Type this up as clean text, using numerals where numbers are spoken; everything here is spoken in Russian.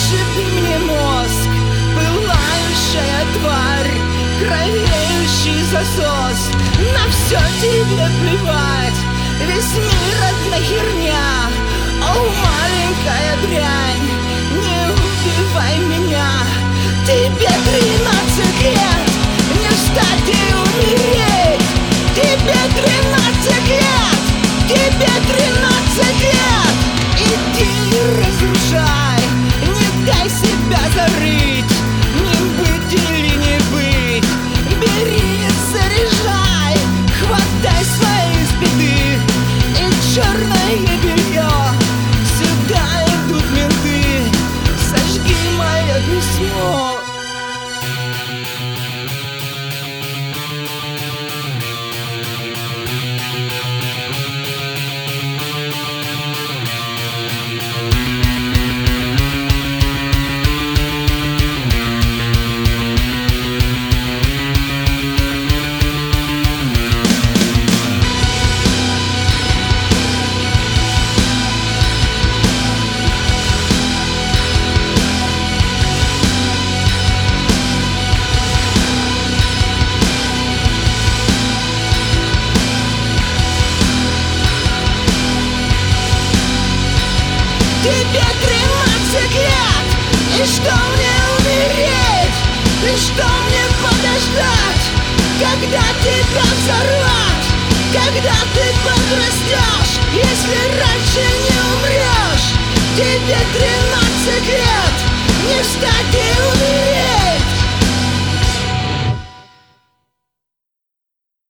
Вышиб мне мозг, пылающая тварь, кровеющий засос. На все тебе плевать, весь мир одна херня. О, маленькая дрянь, не убивай меня. Тебе 13 лет, не встать и умереть. Тебе 13 лет, тебе 13 лет. Иди и разрушай, не дай себя зарыть. Не быть или не быть, бери и заряжай. Хватай свои беды и черное белье. Сюда идут менты, сожги мое письмо. Тебе 13 лет, и что мне умереть? И что мне подождать? Когда тебя взорвать? Когда ты подрастешь? Если раньше не умрешь? Тебе 13 лет, не встать и умереть.